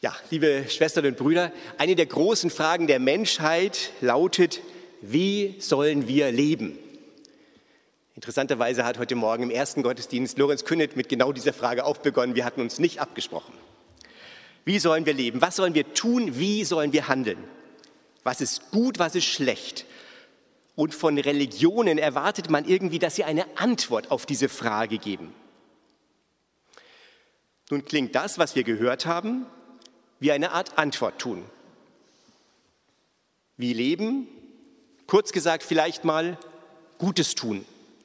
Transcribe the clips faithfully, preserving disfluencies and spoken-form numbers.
Ja, liebe Schwestern und Brüder, eine der großen Fragen der Menschheit lautet, wie sollen wir leben? Interessanterweise hat heute Morgen im ersten Gottesdienst Lorenz Künnet mit genau dieser Frage auch begonnen. Wir hatten uns nicht abgesprochen. Wie sollen wir leben? Was sollen wir tun? Wie sollen wir handeln? Was ist gut, was ist schlecht? Und von Religionen erwartet man irgendwie, dass sie eine Antwort auf diese Frage geben. Nun klingt das, was wir gehört haben, wie eine Art Antwort tun. Wie leben? Kurz gesagt vielleicht mal Gutes tun.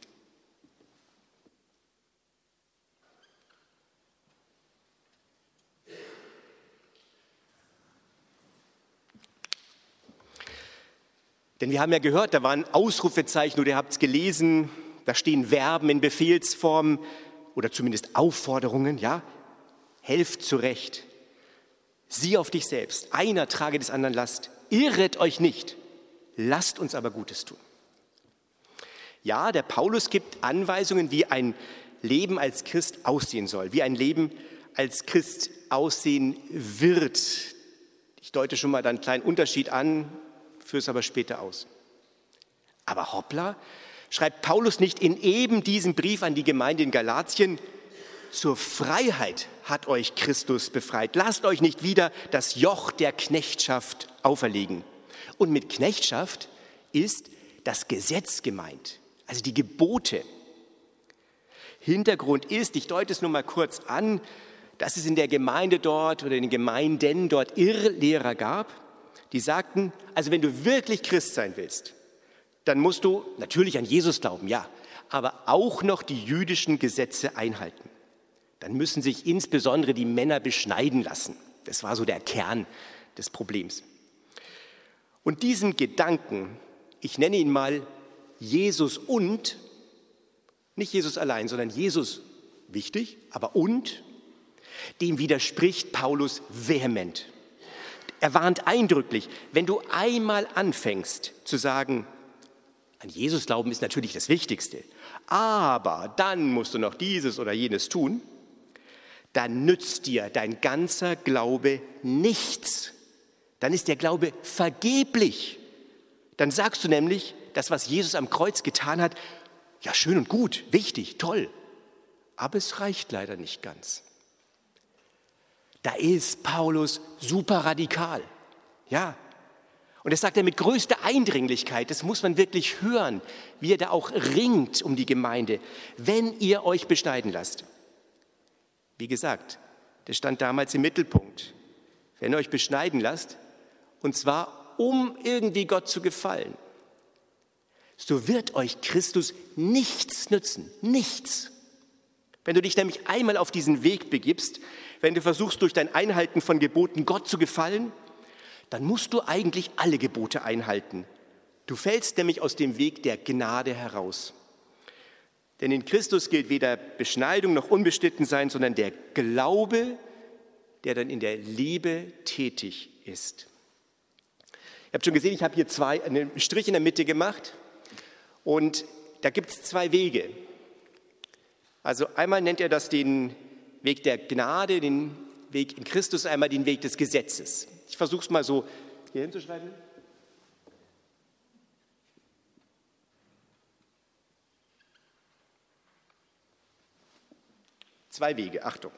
Denn wir haben ja gehört, da waren Ausrufezeichen oder ihr habt es gelesen, da stehen Verben in Befehlsform oder zumindest Aufforderungen, ja? Helft zurecht. Sieh auf dich selbst, einer trage des anderen Last, irret euch nicht, lasst uns aber Gutes tun. Ja, der Paulus gibt Anweisungen, wie ein Leben als Christ aussehen soll, wie ein Leben als Christ aussehen wird. Ich deute schon mal da einen kleinen Unterschied an, führe es aber später aus. Aber hoppla, schreibt Paulus nicht in eben diesem Brief an die Gemeinde in Galatien, zur Freiheit hat euch Christus befreit. Lasst euch nicht wieder das Joch der Knechtschaft auferlegen. Und mit Knechtschaft ist das Gesetz gemeint, also die Gebote. Hintergrund ist, ich deute es nur mal kurz an, dass es in der Gemeinde dort oder in den Gemeinden dort Irrlehrer gab, die sagten, also wenn du wirklich Christ sein willst, dann musst du natürlich an Jesus glauben, ja, aber auch noch die jüdischen Gesetze einhalten. Dann müssen sich insbesondere die Männer beschneiden lassen. Das war so der Kern des Problems. Und diesen Gedanken, ich nenne ihn mal Jesus und, nicht Jesus allein, sondern Jesus, wichtig, aber und, dem widerspricht Paulus vehement. Er warnt eindrücklich, wenn du einmal anfängst zu sagen, an Jesus glauben ist natürlich das Wichtigste, aber dann musst du noch dieses oder jenes tun, dann nützt dir dein ganzer Glaube nichts. Dann ist der Glaube vergeblich. Dann sagst du nämlich, das, was Jesus am Kreuz getan hat, ja schön und gut, wichtig, toll, aber es reicht leider nicht ganz. Da ist Paulus super radikal, ja. Und das sagt er mit größter Eindringlichkeit, das muss man wirklich hören, wie er da auch ringt um die Gemeinde, wenn ihr euch beschneiden lasst. Wie gesagt, das stand damals im Mittelpunkt. Wenn ihr euch beschneiden lasst, und zwar um irgendwie Gott zu gefallen, so wird euch Christus nichts nützen, nichts. Wenn du dich nämlich einmal auf diesen Weg begibst, wenn du versuchst, durch dein Einhalten von Geboten Gott zu gefallen, dann musst du eigentlich alle Gebote einhalten. Du fällst nämlich aus dem Weg der Gnade heraus. Denn in Christus gilt weder Beschneidung noch Unbeschnittensein, sondern der Glaube, der dann in der Liebe tätig ist. Ihr habt schon gesehen, ich habe hier zwei, einen Strich in der Mitte gemacht und da gibt es zwei Wege. Also einmal nennt er das den Weg der Gnade, den Weg in Christus, einmal den Weg des Gesetzes. Ich versuche es mal so hier hinzuschreiben. Zwei Wege, Achtung.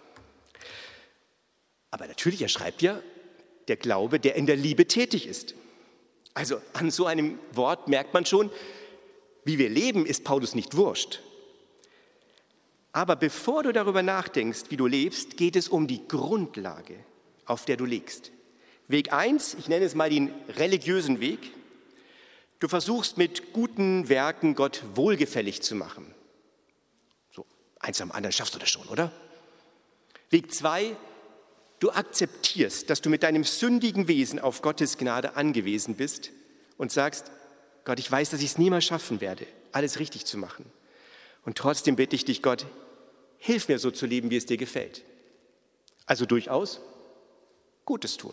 Aber natürlich, er schreibt ja, der Glaube, der in der Liebe tätig ist. Also an so einem Wort merkt man schon, wie wir leben, ist Paulus nicht wurscht. Aber bevor du darüber nachdenkst, wie du lebst, geht es um die Grundlage, auf der du legst. Weg eins, ich nenne es mal den religiösen Weg. Du versuchst mit guten Werken Gott wohlgefällig zu machen. So, eins am anderen schaffst du das schon, oder? Weg zwei, du akzeptierst, dass du mit deinem sündigen Wesen auf Gottes Gnade angewiesen bist und sagst, Gott, ich weiß, dass ich es niemals schaffen werde, alles richtig zu machen. Und trotzdem bitte ich dich, Gott, hilf mir so zu leben, wie es dir gefällt. Also durchaus Gutes tun.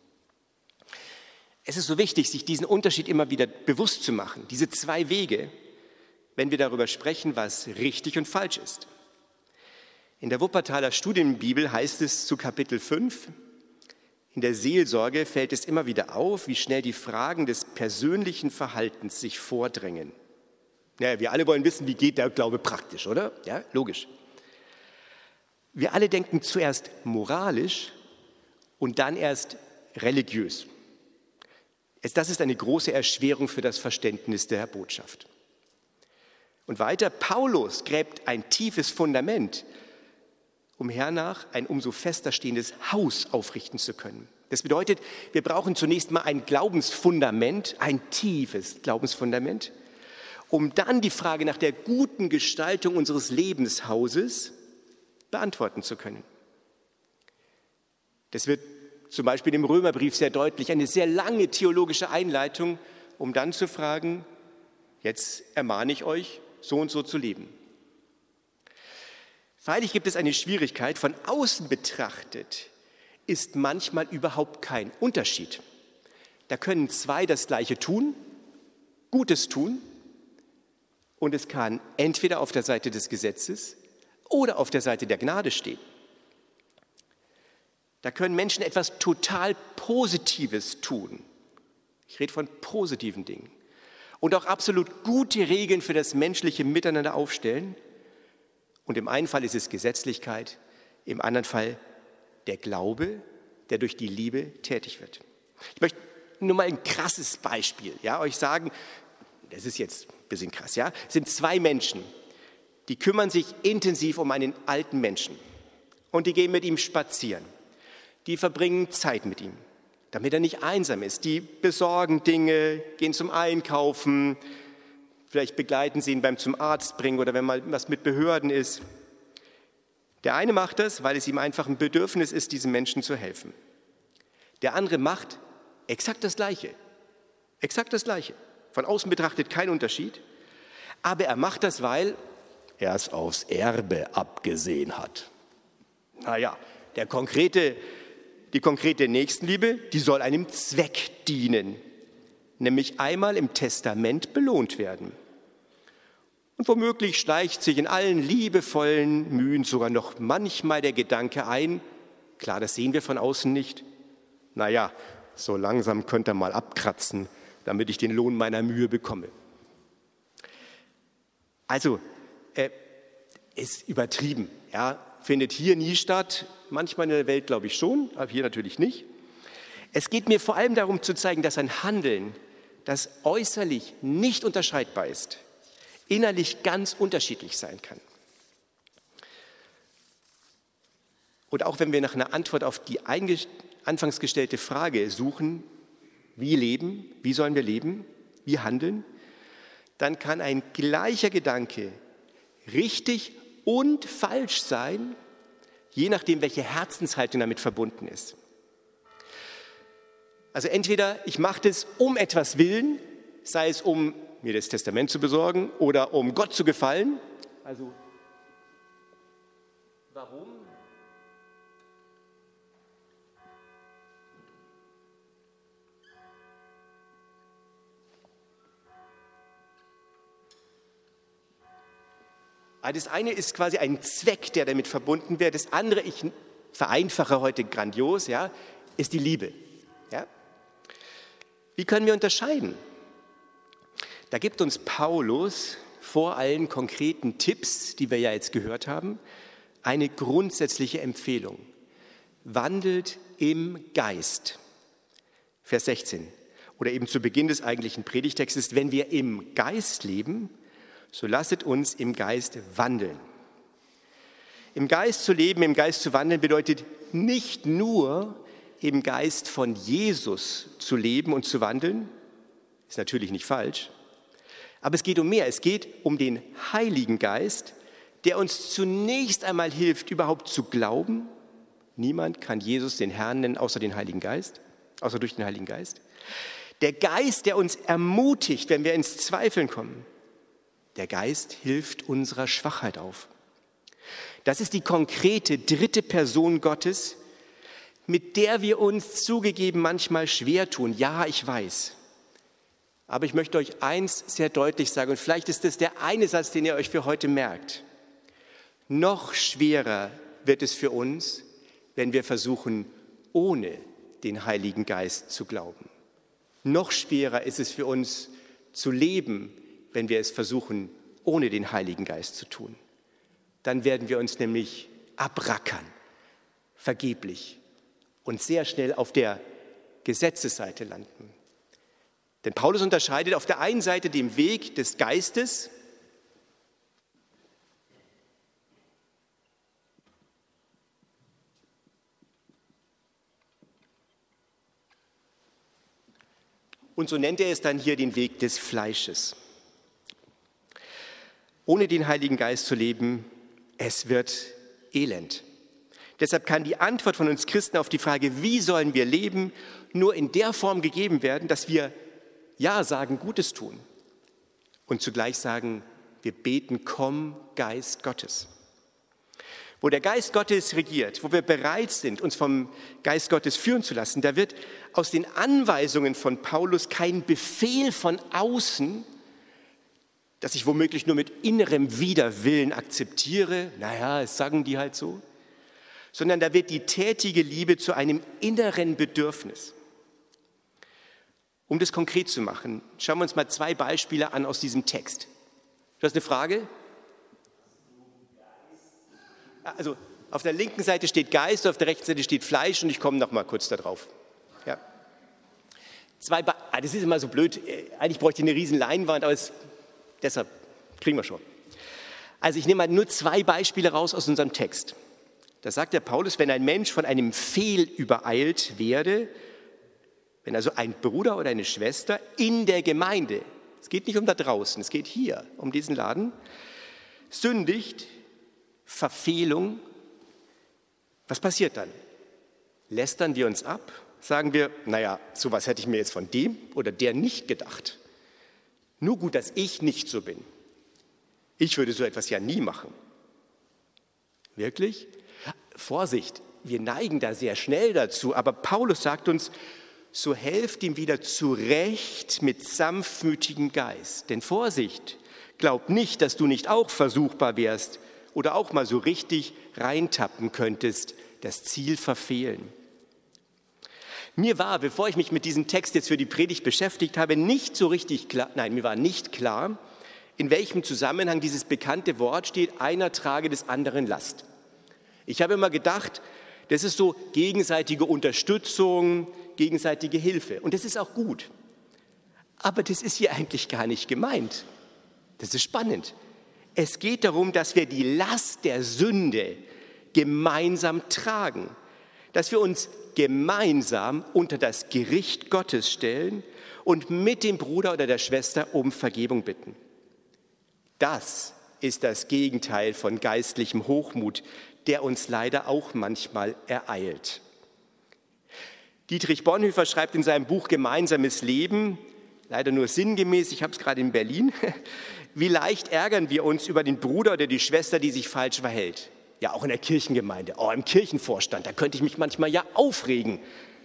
Es ist so wichtig, sich diesen Unterschied immer wieder bewusst zu machen, diese zwei Wege, wenn wir darüber sprechen, was richtig und falsch ist. In der Wuppertaler Studienbibel heißt es zu Kapitel fünf, In der Seelsorge fällt es immer wieder auf, wie schnell die Fragen des persönlichen Verhaltens sich vordrängen. Naja, wir alle wollen wissen, wie geht der Glaube praktisch, oder? Ja, logisch. Wir alle denken zuerst moralisch und dann erst religiös. Das ist eine große Erschwerung für das Verständnis der Botschaft. Und weiter, Paulus gräbt ein tiefes Fundament, um hernach ein umso fester stehendes Haus aufrichten zu können. Das bedeutet, wir brauchen zunächst mal ein Glaubensfundament, ein tiefes Glaubensfundament, um dann die Frage nach der guten Gestaltung unseres Lebenshauses beantworten zu können. Das wird zum Beispiel im Römerbrief sehr deutlich, eine sehr lange theologische Einleitung, um dann zu fragen, jetzt ermahne ich euch, so und so zu leben. Freilich gibt es eine Schwierigkeit, von außen betrachtet ist manchmal überhaupt kein Unterschied. Da können zwei das Gleiche tun, Gutes tun, und es kann entweder auf der Seite des Gesetzes oder auf der Seite der Gnade stehen. Da können Menschen etwas total Positives tun. Ich rede von positiven Dingen. Und auch absolut gute Regeln für das menschliche Miteinander aufstellen. Und im einen Fall ist es Gesetzlichkeit, im anderen Fall der Glaube, der durch die Liebe tätig wird. Ich möchte nur mal ein krasses Beispiel, ja, euch sagen, das ist jetzt ein bisschen krass, ja, es sind zwei Menschen, die kümmern sich intensiv um einen alten Menschen und die gehen mit ihm spazieren. Die verbringen Zeit mit ihm, damit er nicht einsam ist. Die besorgen Dinge, gehen zum Einkaufen, vielleicht begleiten sie ihn beim zum Arzt bringen oder wenn mal was mit Behörden ist. Der eine macht das, weil es ihm einfach ein Bedürfnis ist, diesem Menschen zu helfen. Der andere macht exakt das Gleiche. Exakt das Gleiche. Von außen betrachtet kein Unterschied. Aber er macht das, weil er es aufs Erbe abgesehen hat. Naja, der konkrete, die konkrete Nächstenliebe, die soll einem Zweck dienen. Nämlich einmal im Testament belohnt werden. Und womöglich schleicht sich in allen liebevollen Mühen sogar noch manchmal der Gedanke ein, klar, das sehen wir von außen nicht, naja, so langsam könnt ihr mal abkratzen, damit ich den Lohn meiner Mühe bekomme. Also, äh, ist übertrieben, ja, findet hier nie statt, manchmal in der Welt glaube ich schon, aber hier natürlich nicht. Es geht mir vor allem darum zu zeigen, dass ein Handeln, das äußerlich nicht unterscheidbar ist, innerlich ganz unterschiedlich sein kann. Und auch wenn wir nach einer Antwort auf die anfangs gestellte Frage suchen, wie leben, wie sollen wir leben, wie handeln, dann kann ein gleicher Gedanke richtig und falsch sein, je nachdem, welche Herzenshaltung damit verbunden ist. Also entweder ich mache das um etwas willen, sei es um mir das Testament zu besorgen oder um Gott zu gefallen. Also warum? Das eine ist quasi ein Zweck, der damit verbunden wird. Das andere, ich vereinfache heute grandios, ja, ist die Liebe. Ja? Wie können wir unterscheiden? Da gibt uns Paulus vor allen konkreten Tipps, die wir ja jetzt gehört haben, eine grundsätzliche Empfehlung. Wandelt im Geist. Vers sechzehn. Oder eben zu Beginn des eigentlichen Predigtextes, wenn wir im Geist leben, so lasset uns im Geist wandeln. Im Geist zu leben, im Geist zu wandeln, bedeutet nicht nur im Geist von Jesus zu leben und zu wandeln, ist natürlich nicht falsch, aber es geht um mehr. Es geht um den Heiligen Geist, der uns zunächst einmal hilft, überhaupt zu glauben. Niemand kann Jesus den Herrn nennen, außer den Heiligen Geist, außer durch den Heiligen Geist. Der Geist, der uns ermutigt, wenn wir ins Zweifeln kommen. Der Geist hilft unserer Schwachheit auf. Das ist die konkrete dritte Person Gottes, mit der wir uns zugegeben manchmal schwer tun. Ja, ich weiß. Aber ich möchte euch eins sehr deutlich sagen, und vielleicht ist das der eine Satz, den ihr euch für heute merkt. Noch schwerer wird es für uns, wenn wir versuchen, ohne den Heiligen Geist zu glauben. Noch schwerer ist es für uns zu leben, wenn wir es versuchen, ohne den Heiligen Geist zu tun. Dann werden wir uns nämlich abrackern, vergeblich und sehr schnell auf der Gesetzesseite landen. Denn Paulus unterscheidet auf der einen Seite den Weg des Geistes, und so nennt er es dann hier den Weg des Fleisches. Ohne den Heiligen Geist zu leben, es wird elend. Deshalb kann die Antwort von uns Christen auf die Frage, wie sollen wir leben, nur in der Form gegeben werden, dass wir ja sagen, Gutes tun und zugleich sagen, wir beten, komm, Geist Gottes. Wo der Geist Gottes regiert, wo wir bereit sind, uns vom Geist Gottes führen zu lassen, da wird aus den Anweisungen von Paulus kein Befehl von außen, dass ich womöglich nur mit innerem Widerwillen akzeptiere, naja, das sagen die halt so, sondern da wird die tätige Liebe zu einem inneren Bedürfnis. Um das konkret zu machen, schauen wir uns mal zwei Beispiele an aus diesem Text. Du hast eine Frage? Also auf der linken Seite steht Geist, auf der rechten Seite steht Fleisch und ich komme noch mal kurz da drauf. Ja. Zwei Be- ah, das ist immer so blöd, eigentlich bräuchte ich eine riesen Leinwand, aber es, deshalb kriegen wir schon. Also ich nehme mal nur zwei Beispiele raus aus unserem Text. Da sagt der Paulus, wenn ein Mensch von einem Fehl übereilt werde, wenn also ein Bruder oder eine Schwester in der Gemeinde, es geht nicht um da draußen, es geht hier um diesen Laden, sündigt, Verfehlung, was passiert dann? Lästern wir uns ab? Sagen wir, naja, sowas hätte ich mir jetzt von dem oder der nicht gedacht. Nur gut, dass ich nicht so bin. Ich würde so etwas ja nie machen. Wirklich? Vorsicht, wir neigen da sehr schnell dazu, aber Paulus sagt uns, so helft ihm wieder zurecht mit sanftmütigem Geist. Denn Vorsicht, glaub nicht, dass du nicht auch versuchbar wärst oder auch mal so richtig reintappen könntest, das Ziel verfehlen. Mir war, bevor ich mich mit diesem Text jetzt für die Predigt beschäftigt habe, nicht so richtig klar, nein, mir war nicht klar, in welchem Zusammenhang dieses bekannte Wort steht, einer trage des anderen Last. Ich habe immer gedacht, das ist so gegenseitige Unterstützung, gegenseitige Hilfe. Und das ist auch gut. Aber das ist hier eigentlich gar nicht gemeint. Das ist spannend. Es geht darum, dass wir die Last der Sünde gemeinsam tragen. Dass wir uns gemeinsam unter das Gericht Gottes stellen und mit dem Bruder oder der Schwester um Vergebung bitten. Das ist das Gegenteil von geistlichem Hochmut, der uns leider auch manchmal ereilt. Dietrich Bonhoeffer schreibt in seinem Buch Gemeinsames Leben, leider nur sinngemäß, ich habe es gerade in Berlin, wie leicht ärgern wir uns über den Bruder oder die Schwester, die sich falsch verhält. Ja, auch in der Kirchengemeinde, oh, im Kirchenvorstand, da könnte ich mich manchmal ja aufregen.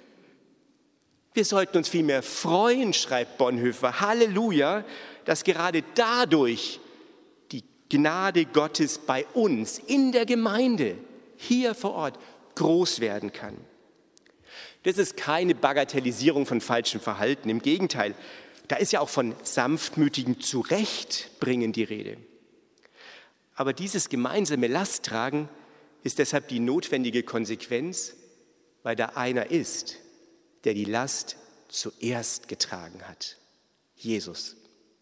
Wir sollten uns vielmehr freuen, schreibt Bonhoeffer, Halleluja, dass gerade dadurch die Gnade Gottes bei uns in der Gemeinde, hier vor Ort, groß werden kann. Das ist keine Bagatellisierung von falschem Verhalten, im Gegenteil, da ist ja auch von sanftmütigem Zurechtbringen die Rede. Aber dieses gemeinsame Lasttragen ist deshalb die notwendige Konsequenz, weil da einer ist, der die Last zuerst getragen hat. Jesus.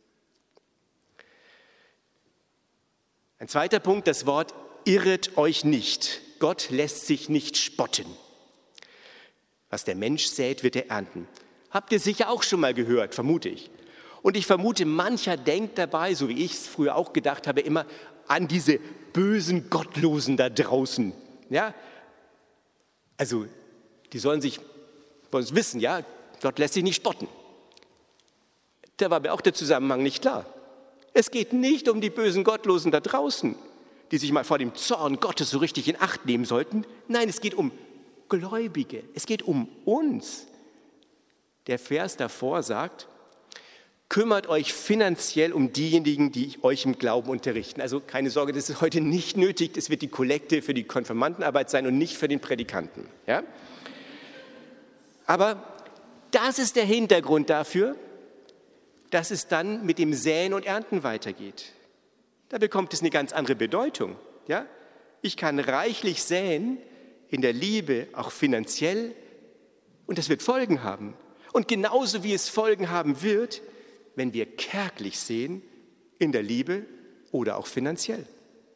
Ein zweiter Punkt, das Wort irret euch nicht. Gott lässt sich nicht spotten. Was der Mensch sät, wird er ernten. Habt ihr sicher auch schon mal gehört, vermute ich. Und ich vermute, mancher denkt dabei, so wie ich es früher auch gedacht habe, immer an diese bösen Gottlosen da draußen. Ja? Also, die sollen sich bei uns wissen, ja, Gott lässt sich nicht spotten. Da war mir auch der Zusammenhang nicht klar. Es geht nicht um die bösen Gottlosen da draußen, die sich mal vor dem Zorn Gottes so richtig in Acht nehmen sollten. Nein, es geht um Gläubige. Es geht um uns. Der Vers davor sagt, kümmert euch finanziell um diejenigen, die euch im Glauben unterrichten. Also keine Sorge, das ist heute nicht nötig. Es wird die Kollekte für die Konfirmandenarbeit sein und nicht für den Predikanten. Ja? Aber das ist der Hintergrund dafür, dass es dann mit dem Säen und Ernten weitergeht. Da bekommt es eine ganz andere Bedeutung. Ja? Ich kann reichlich säen in der Liebe, auch finanziell, und das wird Folgen haben. Und genauso wie es Folgen haben wird, wenn wir kärglich säen in der Liebe oder auch finanziell.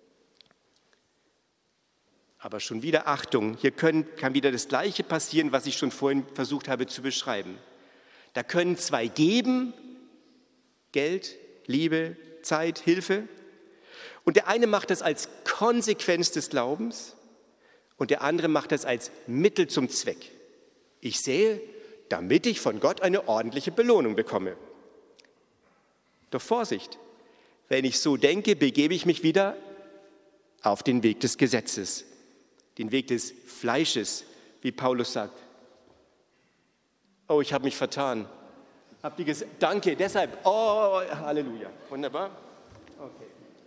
Aber schon wieder Achtung, hier können, kann wieder das Gleiche passieren, was ich schon vorhin versucht habe zu beschreiben. Da können zwei geben, Geld, Liebe, Zeit, Hilfe. Und der eine macht das als Konsequenz des Glaubens und der andere macht das als Mittel zum Zweck. Ich sähe, damit ich von Gott eine ordentliche Belohnung bekomme. Doch Vorsicht, wenn ich so denke, begebe ich mich wieder auf den Weg des Gesetzes, den Weg des Fleisches, wie Paulus sagt. Oh, ich habe mich vertan. Habt ihr ges- Danke, deshalb. Oh, Halleluja. Wunderbar. Okay.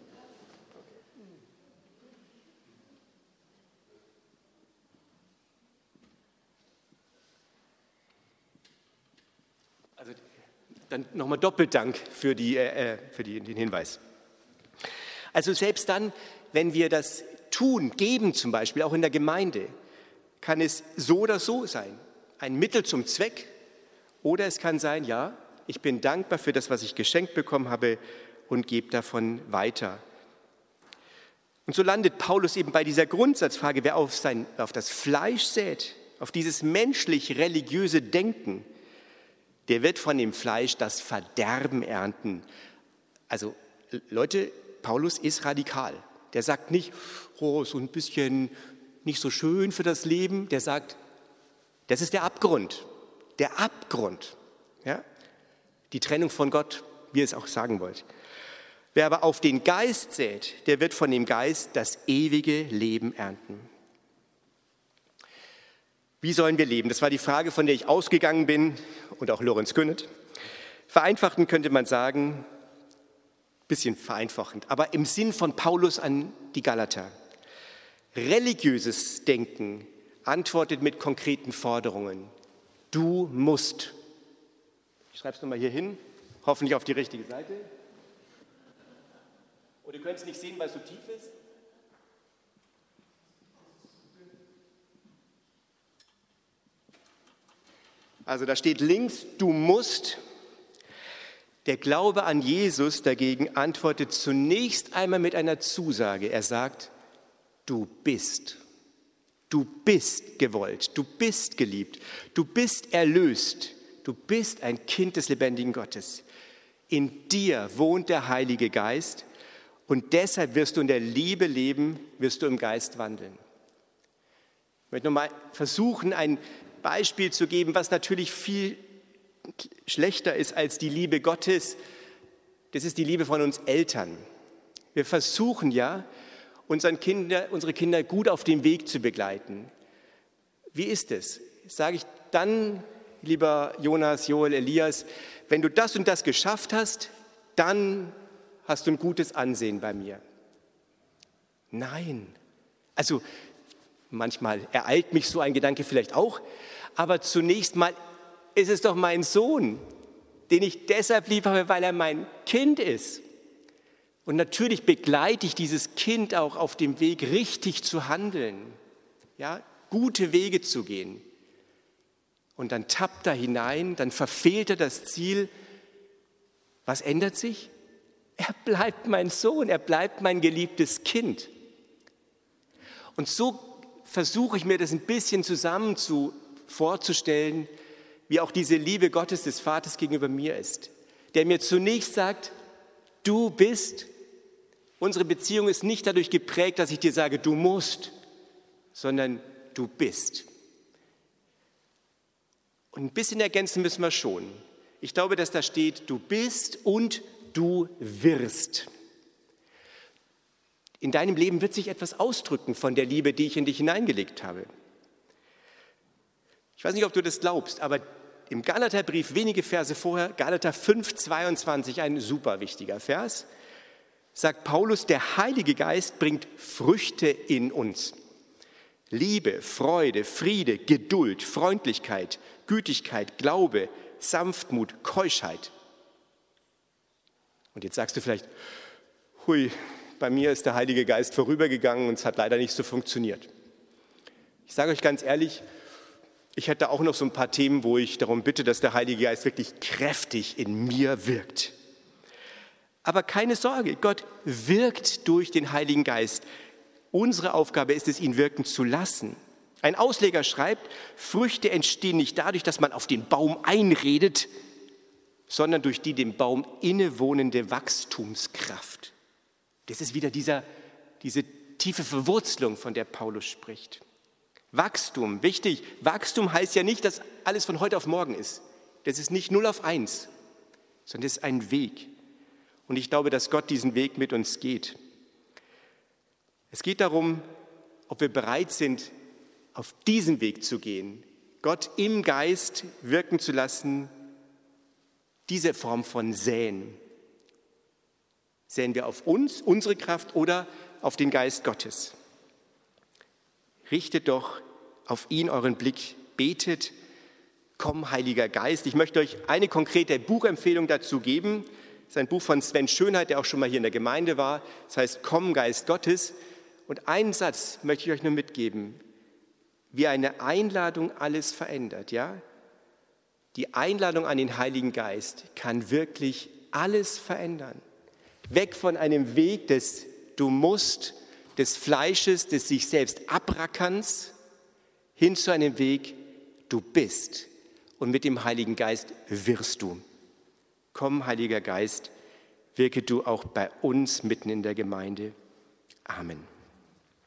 Also dann nochmal doppelt Dank für, die, äh, für die, den Hinweis. Also selbst dann, wenn wir das tun, geben zum Beispiel, auch in der Gemeinde, kann es so oder so sein. Ein Mittel zum Zweck oder es kann sein, ja, ich bin dankbar für das, was ich geschenkt bekommen habe und gebe davon weiter. Und so landet Paulus eben bei dieser Grundsatzfrage, wer auf, sein, auf das Fleisch sät, auf dieses menschlich-religiöse Denken, der wird von dem Fleisch das Verderben ernten. Also Leute, Paulus ist radikal. Der sagt nicht, oh, so ein bisschen nicht so schön für das Leben. Der sagt, das ist der Abgrund. Der Abgrund. Ja? Die Trennung von Gott, wie ihr es auch sagen wollt. Wer aber auf den Geist sät, der wird von dem Geist das ewige Leben ernten. Wie sollen wir leben? Das war die Frage, von der ich ausgegangen bin und auch Lorenz Künnet. Vereinfachend könnte man sagen, bisschen vereinfachend, aber im Sinn von Paulus an die Galater. Religiöses Denken antwortet mit konkreten Forderungen. Du musst. Ich schreibe es nochmal hier hin, hoffentlich auf die richtige Seite. Oder ihr könnt es nicht sehen, weil es so tief ist. Also da steht links, du musst. Der Glaube an Jesus dagegen antwortet zunächst einmal mit einer Zusage. Er sagt, du bist. Du bist gewollt, du bist geliebt, du bist erlöst, du bist ein Kind des lebendigen Gottes. In dir wohnt der Heilige Geist und deshalb wirst du in der Liebe leben, wirst du im Geist wandeln. Ich möchte nochmal versuchen, ein Beispiel zu geben, was natürlich viel schlechter ist als die Liebe Gottes. Das ist die Liebe von uns Eltern. Wir versuchen ja, unseren Kinder, unsere Kinder gut auf dem Weg zu begleiten. Wie ist es? Sage ich dann, lieber Jonas, Joel, Elias, wenn du das und das geschafft hast, dann hast du ein gutes Ansehen bei mir. Nein. Also manchmal ereilt mich so ein Gedanke vielleicht auch, aber zunächst mal ist es doch mein Sohn, den ich deshalb lieb habe, weil er mein Kind ist. Und natürlich begleite ich dieses Kind auch auf dem Weg, richtig zu handeln, ja, gute Wege zu gehen. Und dann tappt er hinein, dann verfehlt er das Ziel. Was ändert sich? Er bleibt mein Sohn, er bleibt mein geliebtes Kind. Und so versuche ich mir das ein bisschen zusammen zu, vorzustellen, wie auch diese Liebe Gottes des Vaters gegenüber mir ist, der mir zunächst sagt, du bist. Unsere Beziehung ist nicht dadurch geprägt, dass ich dir sage, du musst, sondern du bist. Und ein bisschen ergänzen müssen wir schon. Ich glaube, dass da steht, du bist und du wirst. In deinem Leben wird sich etwas ausdrücken von der Liebe, die ich in dich hineingelegt habe. Ich weiß nicht, ob du das glaubst, aber im Galaterbrief, wenige Verse vorher, Galater fünf, zweiundzwanzig, ein super wichtiger Vers, sagt Paulus, der Heilige Geist bringt Früchte in uns. Liebe, Freude, Friede, Geduld, Freundlichkeit, Gütigkeit, Glaube, Sanftmut, Keuschheit. Und jetzt sagst du vielleicht, hui, bei mir ist der Heilige Geist vorübergegangen und es hat leider nicht so funktioniert. Ich sage euch ganz ehrlich, ich hätte auch noch so ein paar Themen, wo ich darum bitte, dass der Heilige Geist wirklich kräftig in mir wirkt. Aber keine Sorge, Gott wirkt durch den Heiligen Geist. Unsere Aufgabe ist es, ihn wirken zu lassen. Ein Ausleger schreibt, Früchte entstehen nicht dadurch, dass man auf den Baum einredet, sondern durch die dem Baum innewohnende Wachstumskraft. Das ist wieder dieser, diese tiefe Verwurzelung, von der Paulus spricht. Wachstum, wichtig, Wachstum heißt ja nicht, dass alles von heute auf morgen ist. Das ist nicht null auf eins, sondern das ist ein Weg. Und ich glaube, dass Gott diesen Weg mit uns geht. Es geht darum, ob wir bereit sind, auf diesen Weg zu gehen, Gott im Geist wirken zu lassen, diese Form von Säen. Säen wir auf uns, unsere Kraft oder auf den Geist Gottes? Richtet doch auf ihn euren Blick, betet, komm Heiliger Geist. Ich möchte euch eine konkrete Buchempfehlung dazu geben. Das ist ein Buch von Sven Schönheit, der auch schon mal hier in der Gemeinde war. Das heißt, komm Geist Gottes. Und einen Satz möchte ich euch nur mitgeben, wie eine Einladung alles verändert. Ja? Die Einladung an den Heiligen Geist kann wirklich alles verändern. Weg von einem Weg des Du musst, des Fleisches, des sich selbst abrackerns, hin zu einem Weg, du bist. Und mit dem Heiligen Geist wirst du. Komm, Heiliger Geist, wirke du auch bei uns mitten in der Gemeinde. Amen.